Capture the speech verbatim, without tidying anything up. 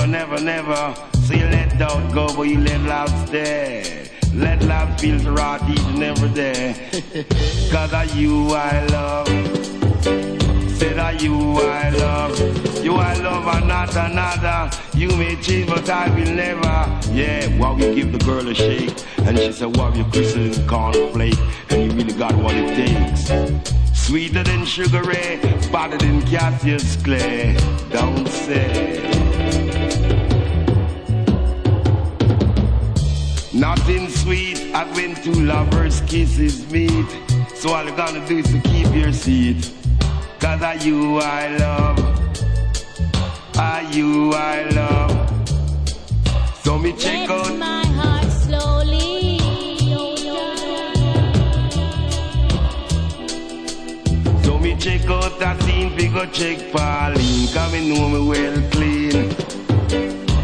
never, never. So you let doubt go, but you let love stay. Let love feel the right each and every day. Cause of you I love. Said that you I love. You I love and not another. You may change but I will never. Yeah, while we give the girl a shake. And she said, wow, you crystal and cornflake. And you really got what it takes. Sweeter than Sugar Ray, better than Cassius Clay. Don't say. Nothing sweet as when two lovers kisses meet. So all you gotta do is to keep your seat. Cause of you I love. Are you I love. So me check Let out my heart slowly. So me check out that scene, we go check Pauline. Cause me know me well clean.